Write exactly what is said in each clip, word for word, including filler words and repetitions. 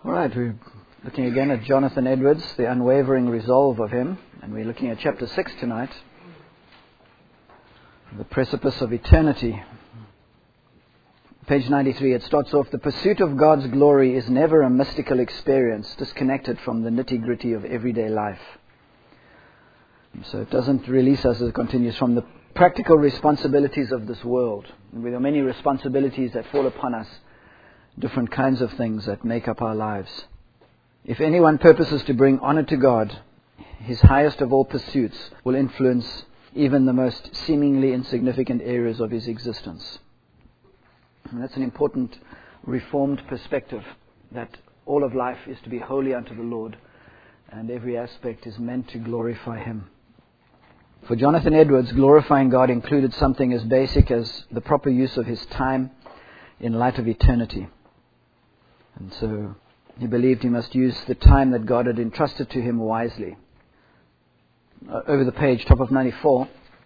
All right, we're looking again at Jonathan Edwards, the unwavering resolve of him, and we're looking at chapter six tonight, the precipice of eternity. Page ninety-three, it starts off, the pursuit of God's glory is never a mystical experience disconnected from the nitty-gritty of everyday life. So it doesn't release us, as it continues, from the practical responsibilities of this world. And there are many responsibilities that fall upon us, different kinds of things that make up our lives. If anyone purposes to bring honor to God, his highest of all pursuits will influence even the most seemingly insignificant areas of his existence. And that's an important Reformed perspective, that all of life is to be holy unto the Lord, and every aspect is meant to glorify Him. For Jonathan Edwards, glorifying God included something as basic as the proper use of his time in light of eternity. And so he believed he must use the time that God had entrusted to him wisely. Uh, over the page, top of ninety-four,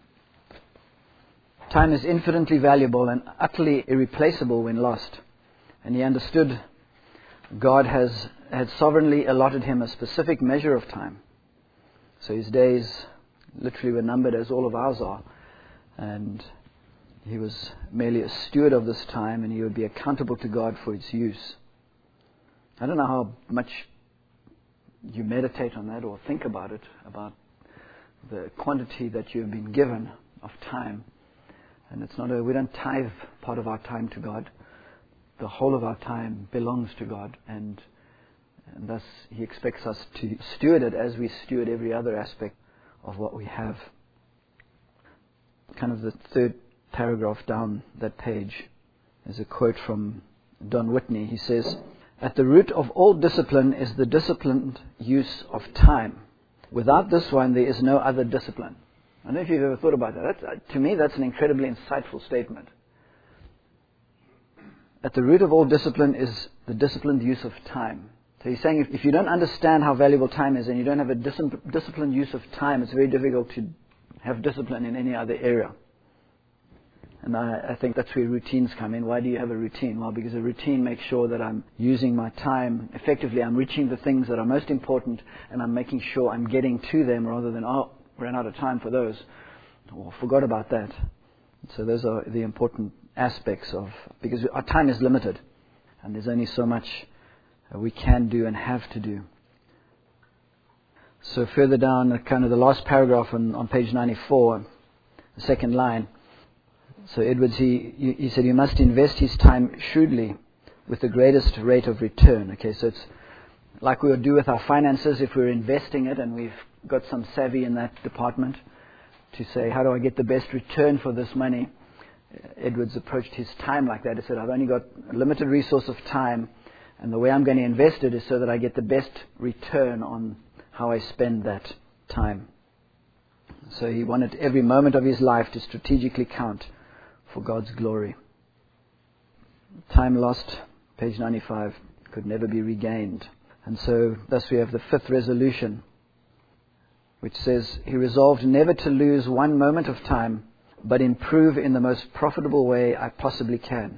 time is infinitely valuable and utterly irreplaceable when lost. And he understood God has had sovereignly allotted him a specific measure of time. So his days literally were numbered as all of ours are. And he was merely a steward of this time, and he would be accountable to God for its use. I don't know how much you meditate on that or think about it, about the quantity that you've been given of time. And it's not a, we don't tithe part of our time to God. The whole of our time belongs to God, and, and thus He expects us to steward it as we steward every other aspect of what we have. Kind of the third paragraph down that page is a quote from Don Whitney. He says, "At the root of all discipline is the disciplined use of time. Without this one, there is no other discipline." I don't know if you've ever thought about that. That's, to me, that's an incredibly insightful statement. At the root of all discipline is the disciplined use of time. So he's saying if, if you don't understand how valuable time is and you don't have a dis- disciplined use of time, it's very difficult to have discipline in any other area. And I, I think that's where routines come in. Why do you have a routine? Well, because a routine makes sure that I'm using my time effectively. I'm reaching the things that are most important, and I'm making sure I'm getting to them rather than, oh, ran out of time for those, or forgot about that. So those are the important aspects of, because our time is limited, and there's only so much we can do and have to do. So further down, kind of the last paragraph on, on page ninety-four, the second line. So Edwards, he, he said, you must invest his time shrewdly with the greatest rate of return. Okay, so it's like we would do with our finances if we're investing it and we've got some savvy in that department to say, how do I get the best return for this money? Edwards approached his time like that. He said, I've only got a limited resource of time, and the way I'm going to invest it is so that I get the best return on how I spend that time. So he wanted every moment of his life to strategically count for God's glory. Time lost, page ninety-five, could never be regained. And so thus we have the fifth resolution, which says, he resolved never to lose one moment of time, but improve in the most profitable way I possibly can.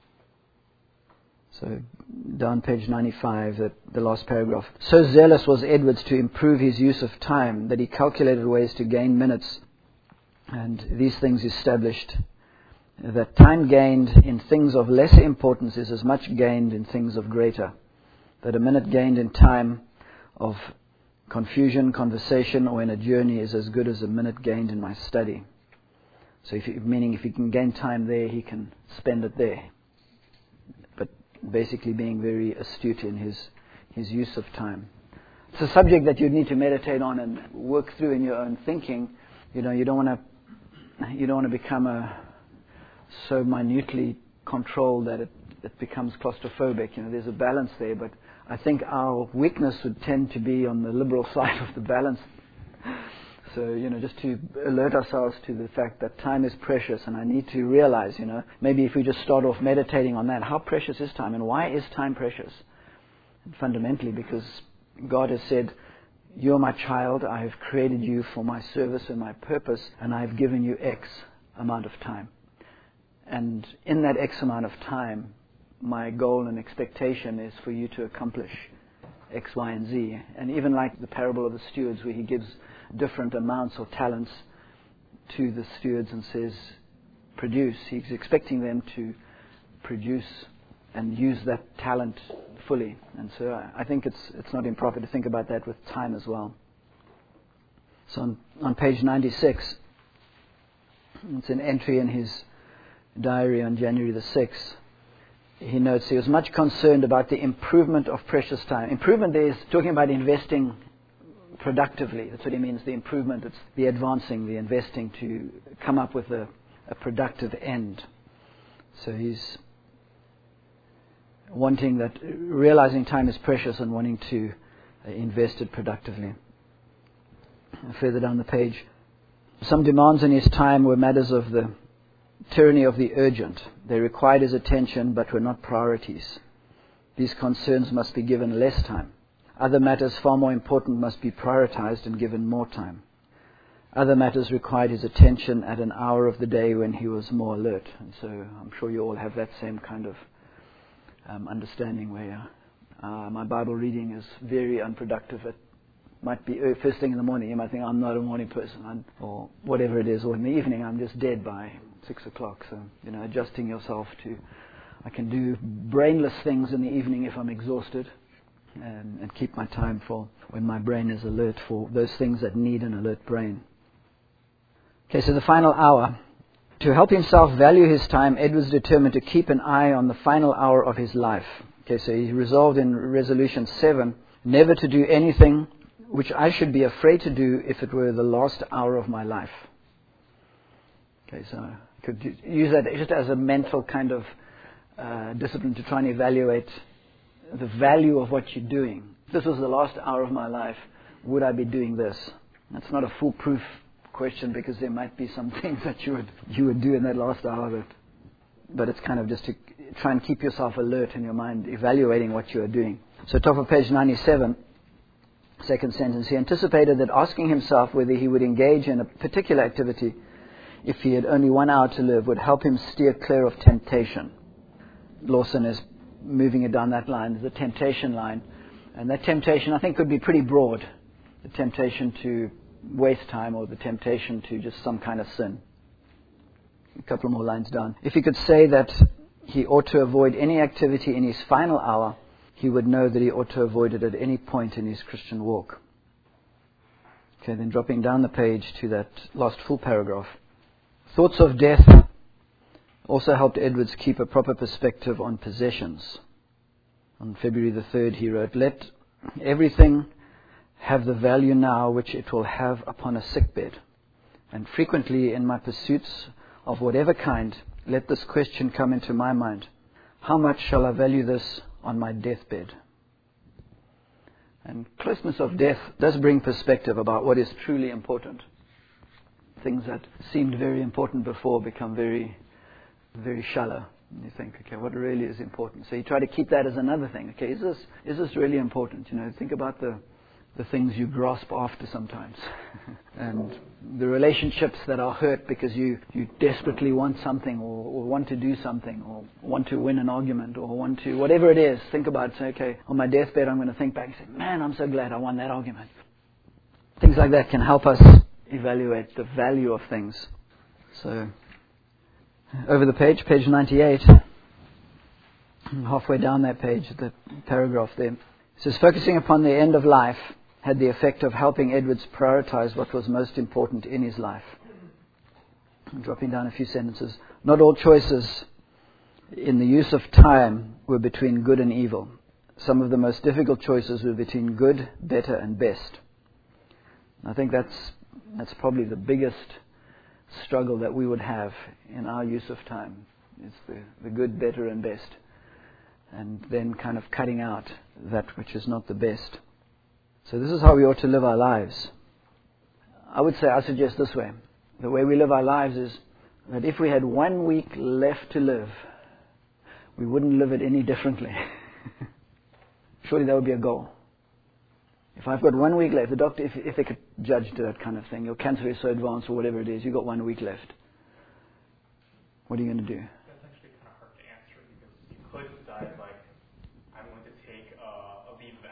So down page ninety-five, the, the last paragraph. So zealous was Edwards to improve his use of time that he calculated ways to gain minutes. And these things established that time gained in things of lesser importance is as much gained in things of greater. That a minute gained in time of confusion, conversation, or in a journey is as good as a minute gained in my study. So if you, meaning if he can gain time there, he can spend it there. But basically being very astute in his, his use of time. It's a subject that you need to meditate on and work through in your own thinking. You know, you don't want to you don't want to become a so minutely controlled that it, it becomes claustrophobic. You know, there's a balance there, but I think our weakness would tend to be on the liberal side of the balance. So, you know, just to alert ourselves to the fact that time is precious, and I need to realize, you know, maybe if we just start off meditating on that, how precious is time, and why is time precious? And fundamentally, because God has said, you're my child, I have created you for my service and my purpose, and I have given you X amount of time. And in that X amount of time, my goal and expectation is for you to accomplish X, Y, and Z. And even like the parable of the stewards, where he gives different amounts or talents to the stewards and says, produce. He's expecting them to produce and use that talent fully. And so I think it's it's not improper to think about that with time as well. So on, on page ninety-six, it's an entry in his diary on January the sixth. He notes he was much concerned about the improvement of precious time. Improvement there is talking about investing productively. That's what he means, the improvement. It's the advancing, the investing to come up with a, a productive end. So he's wanting that, realizing time is precious and wanting to uh, invest it productively. Further down the page, some demands on his time were matters of the tyranny of the urgent. They required his attention but were not priorities. These concerns must be given less time. Other matters far more important must be prioritized and given more time. Other matters required his attention at an hour of the day when he was more alert. And so I'm sure you all have that same kind of um, understanding where uh, my Bible reading is very unproductive. It might be first thing in the morning. You might think, I'm not a morning person, I'm, or whatever it is. Or in the evening, I'm just dead by six o'clock. So, you know, adjusting yourself to, I can do brainless things in the evening if I'm exhausted, and, and keep my time for when my brain is alert for those things that need an alert brain. Okay, so the final hour. To help himself value his time, Edwards determined to keep an eye on the final hour of his life. Okay, so he resolved in resolution seven, never to do anything which I should be afraid to do if it were the last hour of my life. Okay, so I could use that just as a mental kind of uh, discipline to try and evaluate the value of what you're doing. If this was the last hour of my life, would I be doing this? That's not a foolproof question, because there might be some things that you would you would do in that last hour, that, but it's kind of just to try and keep yourself alert in your mind, evaluating what you are doing. So top of page ninety-seven, second sentence, he anticipated that asking himself whether he would engage in a particular activity if he had only one hour to live would help him steer clear of temptation. Lawson is moving it down that line, the temptation line. And that temptation, I think, could be pretty broad. The temptation to waste time, or the temptation to just some kind of sin. A couple more lines down. If he could say that he ought to avoid any activity in his final hour, he would know that he ought to avoid it at any point in his Christian walk. Okay, then dropping down the page to that last full paragraph. Thoughts of death also helped Edwards keep a proper perspective on possessions. On February the third, he wrote, "Let everything have the value now which it will have upon a sickbed. And frequently in my pursuits of whatever kind, let this question come into my mind: how much shall I value this on my deathbed?" And closeness of death does bring perspective about what is truly important. Things that seemed very important before become very, very shallow. And you think, okay, what really is important? So you try to keep that as another thing. Okay, is this is this really important? You know, think about the the things you grasp after sometimes. And the relationships that are hurt because you, you desperately want something, or, or want to do something, or want to win an argument, or want to, whatever it is, think about it. Say, okay, on my deathbed I'm going to think back and say, man, I'm so glad I won that argument. Things like that can help us evaluate the value of things. So, over the page, page ninety-eight, halfway down that page, the paragraph there, it says, focusing upon the end of life had the effect of helping Edwards prioritize what was most important in his life. I'm dropping down a few sentences. Not all choices in the use of time were between good and evil. Some of the most difficult choices were between good, better, and best. I think that's that's probably the biggest struggle that we would have in our use of time. It's the, the good, better, and best. And then kind of cutting out that which is not the best. So this is how we ought to live our lives. I would say, I suggest this way. The way we live our lives is that if we had one week left to live, we wouldn't live it any differently. Surely that would be a goal. If I've got one week left, the doctor, if, if they could judge to that kind of thing, your cancer is so advanced or whatever it is, you've got one week left. What are you going to do? That's actually kind of hard to answer, because you could die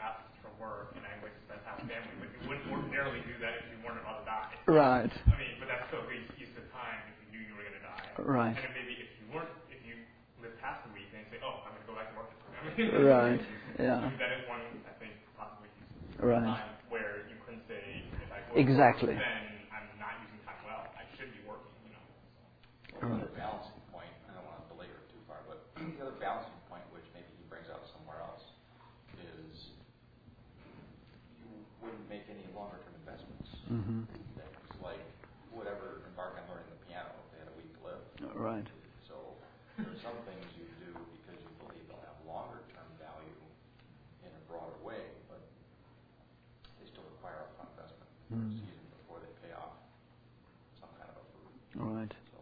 tasks for work and I would spend time with family, but you wouldn't ordinarily do that if you weren't about to die. Right. I mean, but that's still a great use of time if you knew you were going to die. Right. And then maybe if you weren't, if you lived past the week and say, oh, I'm going to go back to work this week. I mean, right. Yeah. That is one, I think, possibly use of right. time where you couldn't say, if I go exactly. work, then I'm not using time well. I should be working, you know. So. Well, the other balancing point, I don't want to belabor it too far, but the other balancing point, which maybe he brings out somewhere else, is you wouldn't make any longer-term investments. Mm-hmm. Things like whatever, embark on learning the piano if they had a week to live. Right. So there are some things you do because you believe they'll have longer-term value in a broader way, but they still require upfront investment for mm. a season before they pay off some kind of a fruit. All right. So,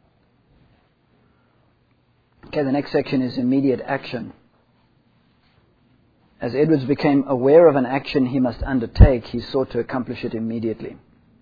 okay, the next section is immediate action. As Edwards became aware of an action he must undertake, he sought to accomplish it immediately.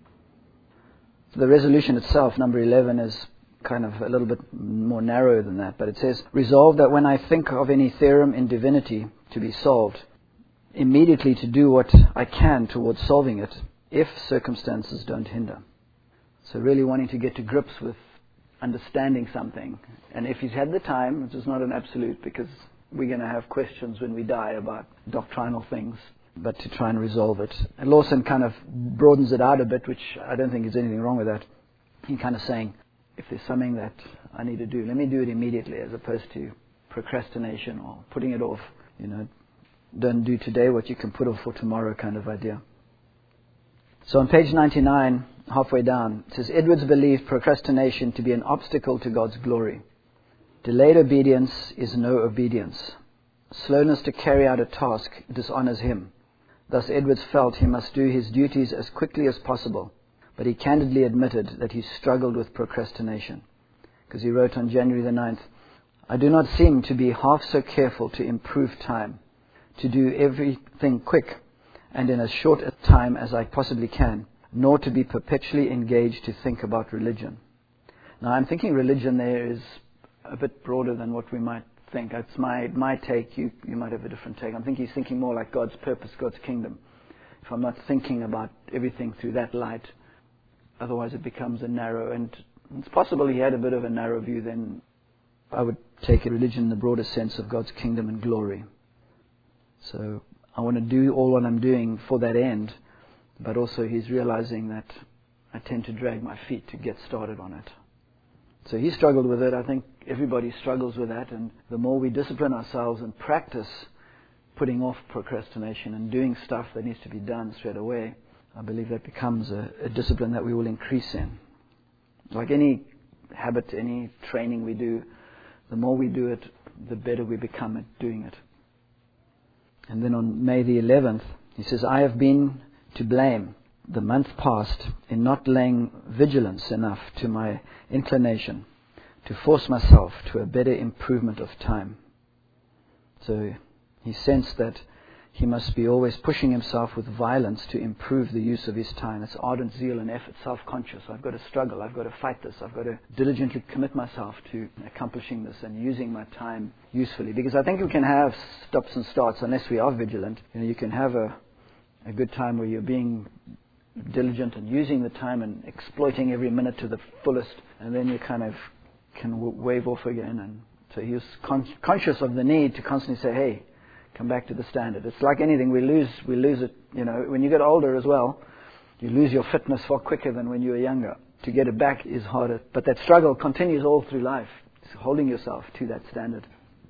So the resolution itself, number eleven, is kind of a little bit more narrow than that, but it says, resolve that when I think of any theorem in divinity to be solved, immediately to do what I can towards solving it, if circumstances don't hinder. So really wanting to get to grips with understanding something. And if he's had the time, which is not an absolute, because we're going to have questions when we die about doctrinal things, but to try and resolve it. And Lawson kind of broadens it out a bit, which I don't think there's anything wrong with that. He's kind of saying, if there's something that I need to do, let me do it immediately, as opposed to procrastination or putting it off. You know, don't do today what you can put off for tomorrow kind of idea. So on page ninety-nine, halfway down, it says, Edwards believed procrastination to be an obstacle to God's glory. Delayed obedience is no obedience. Slowness to carry out a task dishonors him. Thus Edwards felt he must do his duties as quickly as possible, but he candidly admitted that he struggled with procrastination. Because he wrote on January the ninth, I do not seem to be half so careful to improve time, to do everything quick and in as short a time as I possibly can, nor to be perpetually engaged to think about religion. Now I'm thinking religion there is a bit broader than what we might think. It's my my take. You you might have a different take. I think he's thinking more like God's purpose, God's kingdom. If I'm not thinking about everything through that light, otherwise it becomes a narrow, and it's possible he had a bit of a narrow view. Then I would take a religion in the broader sense of God's kingdom and glory. So I want to do all what I'm doing for that end, but also he's realizing that I tend to drag my feet to get started on it. So he struggled with it. I think everybody struggles with that. And the more we discipline ourselves and practice putting off procrastination and doing stuff that needs to be done straight away, I believe that becomes a, a discipline that we will increase in. Like any habit, any training we do, the more we do it, the better we become at doing it. And then on May the eleventh, he says, I have been to blame the month past in not laying vigilance enough to my inclination to force myself to a better improvement of time. So he sensed that he must be always pushing himself with violence to improve the use of his time. It's ardent zeal and effort, self-conscious. I've got to struggle. I've got to fight this. I've got to diligently commit myself to accomplishing this and using my time usefully. Because I think we can have stops and starts unless we are vigilant. You know, you can have a, a good time where you're being diligent and using the time and exploiting every minute to the fullest, and then you kind of can w- wave off again. And so he was con- conscious of the need to constantly say, hey, come back to the standard. It's like anything, we lose we lose it, you know, when you get older as well, you lose your fitness far quicker than when you were younger. To get it back is harder, but that struggle continues all through life. It's holding yourself to that standard.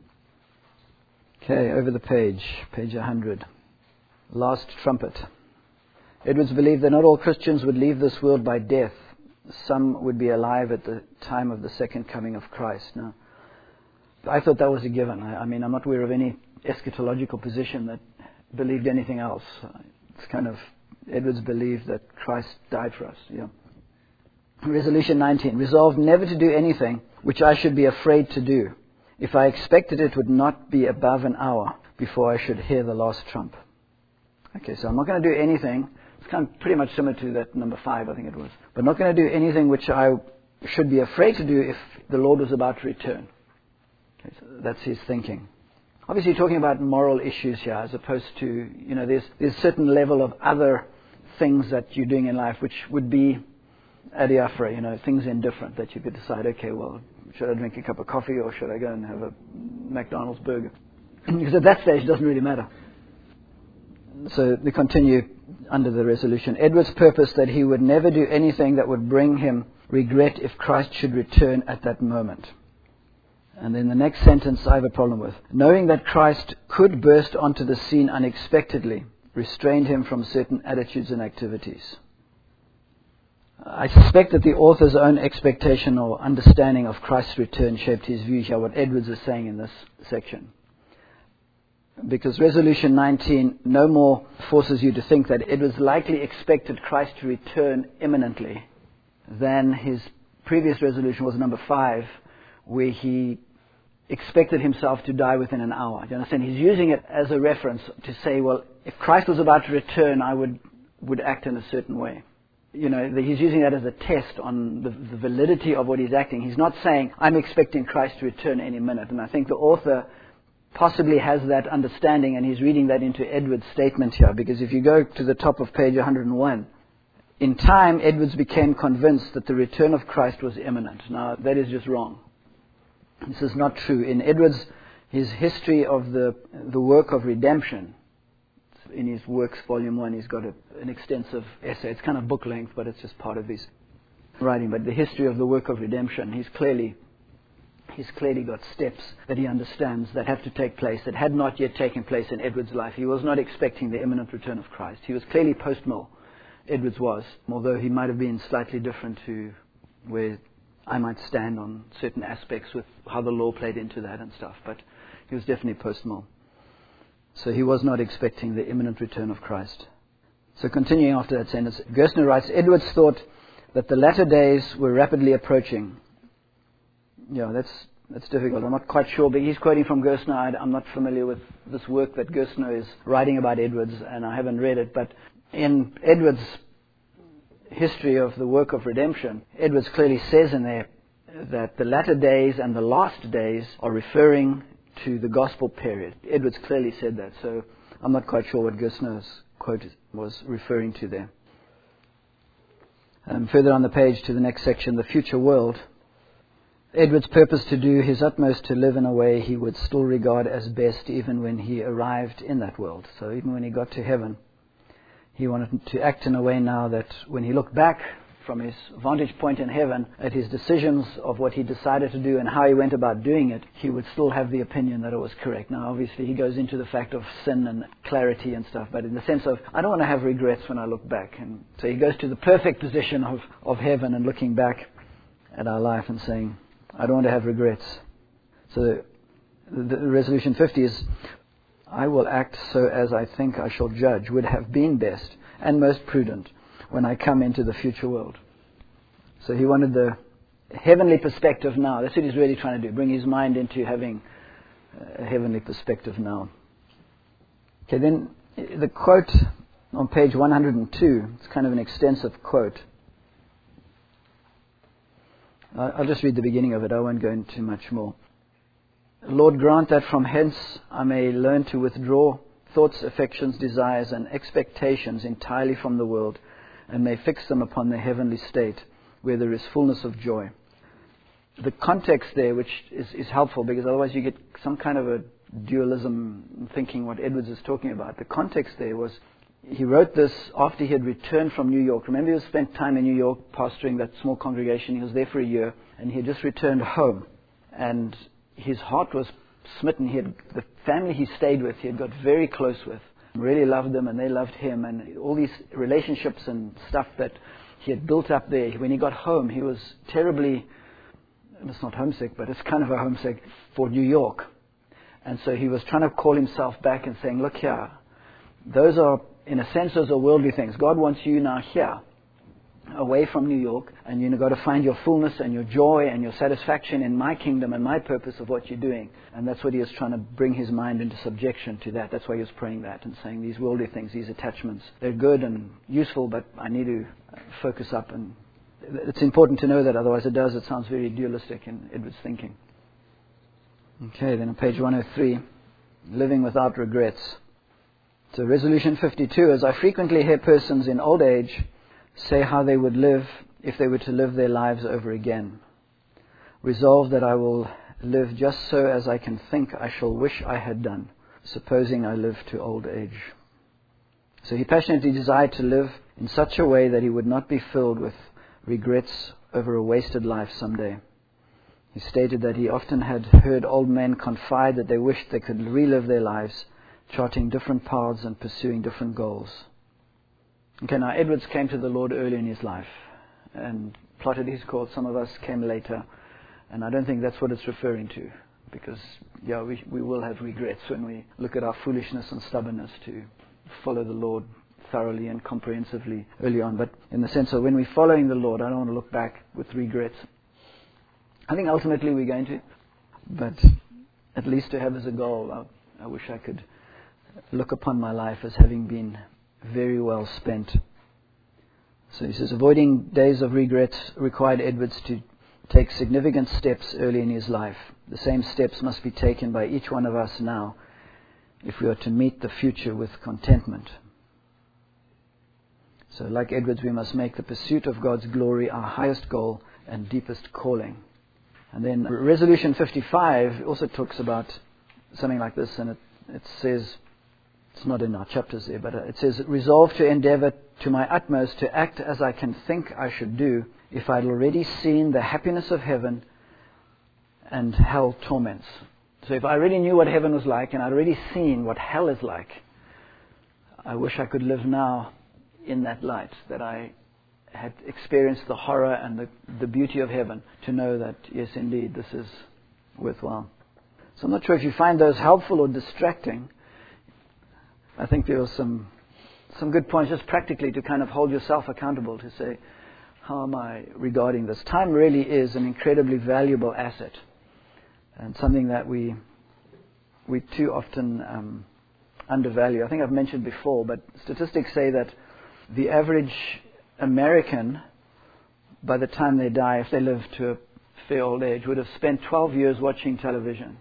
Okay, over the page, page one hundred. Last trumpet. Edwards believed that not all Christians would leave this world by death. Some would be alive at the time of the second coming of Christ. Now, I thought that was a given. I, I mean, I'm not aware of any eschatological position that believed anything else. It's kind of, Edwards believed that Christ died for us. Yeah. Resolution nineteen. Resolved never to do anything which I should be afraid to do. If I expected it would not be above an hour before I should hear the last trump. Okay, so I'm not going to do anything. It's kind of pretty much similar to that number five, I think it was. But not going to do anything which I should be afraid to do if the Lord was about to return. Okay, so that's his thinking. obviously talking about moral issues here as opposed to, you know, there's, there's a certain level of other things that you're doing in life which would be adiaphora, you know, things indifferent that you could decide, okay, well, should I drink a cup of coffee or should I go and have a McDonald's burger? Because at that stage it doesn't really matter. So they continue under the resolution. Edwards purposed that he would never do anything that would bring him regret if Christ should return at that moment. And then the next sentence I have a problem with. Knowing that Christ could burst onto the scene unexpectedly restrained him from certain attitudes and activities. I suspect that the author's own expectation or understanding of Christ's return shaped his view here, what Edwards is saying in this section. Because Resolution nineteen no more forces you to think that Edwards likely expected Christ to return imminently than his previous resolution was number five, where he expected himself to die within an hour. Do you understand? He's using it as a reference to say, well, if Christ was about to return, I would, would act in a certain way. You know, he's using that as a test on the, the validity of what he's acting. He's not saying, I'm expecting Christ to return any minute. And I think the author possibly has that understanding, and he's reading that into Edwards' statement here, because if you go to the top of page one hundred one, in time, Edwards became convinced that the return of Christ was imminent. Now, that is just wrong. This is not true. In Edwards, his history of the the work of redemption, in his Works, Volume one, he's got a, an extensive essay. It's kind of book length, but it's just part of his writing. But the history of the work of redemption, he's clearly he's clearly got steps that he understands that have to take place that had not yet taken place in Edwards' life. He was not expecting the imminent return of Christ. He was clearly post-mill, Edwards was, although he might have been slightly different to where I might stand on certain aspects with how the law played into that and stuff. But he was definitely post-mill. So he was not expecting the imminent return of Christ. So continuing after that sentence, Gerstner writes, Edwards thought that the latter days were rapidly approaching. Yeah, that's that's difficult. I'm not quite sure, but he's quoting from Gerstner. I, I'm not familiar with this work that Gerstner is writing about Edwards, and I haven't read it. But in Edwards' history of the work of redemption, Edwards clearly says in there that the latter days and the last days are referring to the gospel period. Edwards clearly said that, so I'm not quite sure what Gerstner's quote was referring to there. Um, further on the page to the next section, the future world. Edwards purposed to do his utmost to live in a way he would still regard as best even when he arrived in that world. So even when he got to heaven, he wanted to act in a way now that when he looked back from his vantage point in heaven at his decisions of what he decided to do and how he went about doing it, he would still have the opinion that it was correct. Now, obviously, he goes into the fact of sin and clarity and stuff, but in the sense of, I don't want to have regrets when I look back. And so he goes to the perfect position of, of heaven and looking back at our life and saying, I don't want to have regrets. So the, the resolution fifty is, I will act so as I think I shall judge would have been best and most prudent when I come into the future world. So he wanted the heavenly perspective now. That's what he's really trying to do, bring his mind into having a heavenly perspective now. Okay, then the quote on page one hundred two, it's kind of an extensive quote. I'll just read the beginning of it. I won't go into much more. Lord, grant that from hence I may learn to withdraw thoughts, affections, desires, and expectations entirely from the world, and may fix them upon the heavenly state, where there is fullness of joy. The context there, which is, is helpful, because otherwise you get some kind of a dualism thinking what Edwards is talking about. The context there was, he wrote this after he had returned from New York. Remember, he had spent time in New York pastoring that small congregation. He was there for a year, and he had just returned home. And his heart was smitten. He had, the family he stayed with, he had got very close with, really loved them, and they loved him. And all these relationships and stuff that he had built up there. When he got home, he was terribly, it's not homesick, but it's kind of a homesick for New York. And so he was trying to call himself back and saying, look here, those are, in a sense, those are worldly things. God wants you now here, away from New York, and you've got to find your fullness and your joy and your satisfaction in my kingdom and my purpose of what you're doing. And that's what he was trying to bring his mind into subjection to that. That's why he was praying that and saying these worldly things, these attachments, they're good and useful, but I need to focus up. And it's important to know that, otherwise it does, it sounds very dualistic in Edwards' thinking. Okay, then on page one oh three, living without regrets. So resolution fifty-two, as I frequently hear persons in old age say how they would live if they were to live their lives over again. Resolve that I will live just so as I can think I shall wish I had done, supposing I live to old age. So he passionately desired to live in such a way that he would not be filled with regrets over a wasted life someday. He stated that he often had heard old men confide that they wished they could relive their lives, charting different paths and pursuing different goals. Okay, now Edwards came to the Lord early in his life and plotted his course. Some of us came later, and I don't think that's what it's referring to, because yeah, we we will have regrets when we look at our foolishness and stubbornness to follow the Lord thoroughly and comprehensively early on. But in the sense of when we're following the Lord, I don't want to look back with regrets. I think ultimately we're going to, but at least to have as a goal, I, I wish I could look upon my life as having been very well spent. So he says, avoiding days of regrets required Edwards to take significant steps early in his life. The same steps must be taken by each one of us now if we are to meet the future with contentment. So like Edwards, we must make the pursuit of God's glory our highest goal and deepest calling. And then resolution fifty-five also talks about something like this, and it, it says, it's not in our chapters there, but it says, resolve to endeavor to my utmost to act as I can think I should do if I'd already seen the happiness of heaven and hell torments. So if I already knew what heaven was like and I'd already seen what hell is like, I wish I could live now in that light, that I had experienced the horror and the, the beauty of heaven, to know that, yes, indeed, this is worthwhile. So I'm not sure if you find those helpful or distracting. I think there are some some good points just practically to kind of hold yourself accountable, to say, how am I regarding this? Time really is an incredibly valuable asset, and something that we we too often um, undervalue. I think I've mentioned before, but statistics say that the average American, by the time they die, if they live to a fair old age, would have spent twelve years watching television.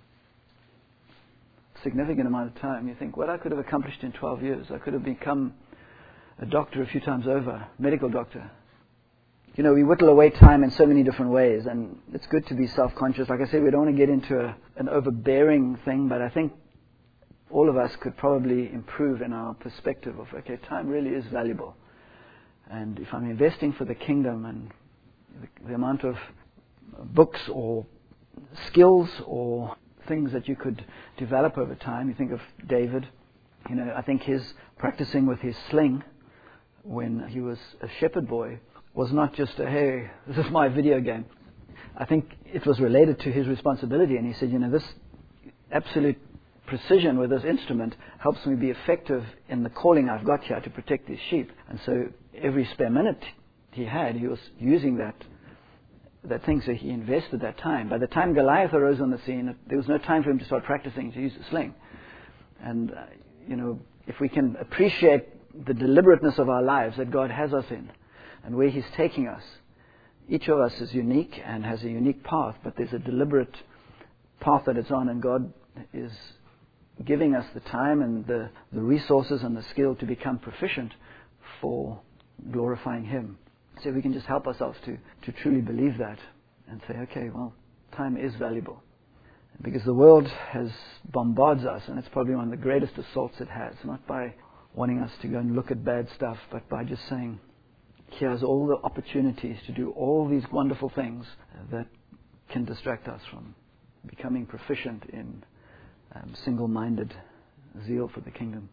Significant amount of time. You think, what I could have accomplished in twelve years. I could have become a doctor a few times over, medical doctor. You know, we whittle away time in so many different ways, and it's good to be self-conscious. Like I said, we don't want to get into a, an overbearing thing, but I think all of us could probably improve in our perspective of, okay, time really is valuable. And if I'm investing for the kingdom, and the, the amount of books or skills or things that you could develop over time, you think of David, you know, I think his practicing with his sling when he was a shepherd boy was not just a, hey, this is my video game. I think it was related to his responsibility, and he said, you know, this absolute precision with this instrument helps me be effective in the calling I've got here to protect these sheep. And so every spare minute he had, he was using that that thing, so he invested that time. By the time Goliath arose on the scene, there was no time for him to start practicing to use the sling. And, uh, you know, if we can appreciate the deliberateness of our lives that God has us in and where He's taking us, each of us is unique and has a unique path, but there's a deliberate path that it's on, and God is giving us the time and the, the resources and the skill to become proficient for glorifying Him. So we can just help ourselves to, to truly believe that and say, okay, well, time is valuable. Because the world has bombards us, and it's probably one of the greatest assaults it has, not by wanting us to go and look at bad stuff, but by just saying, here's all the opportunities to do all these wonderful things that can distract us from becoming proficient in um, single-minded zeal for the kingdom.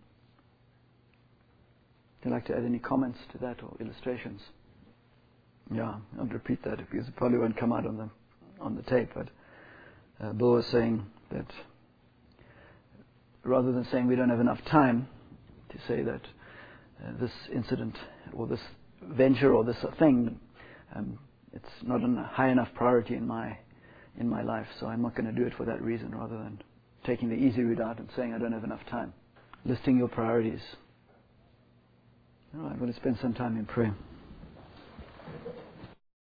Would you like to add any comments to that or illustrations? Yeah, I'll repeat that because it probably won't come out on the on the tape. But uh, Bill was saying that rather than saying we don't have enough time, to say that uh, this incident or this venture or this thing, um, it's not a high enough priority in my in my life, so I'm not going to do it for that reason. Rather than taking the easy route out and saying I don't have enough time, listing your priorities. All right, we'll spend some time in prayer.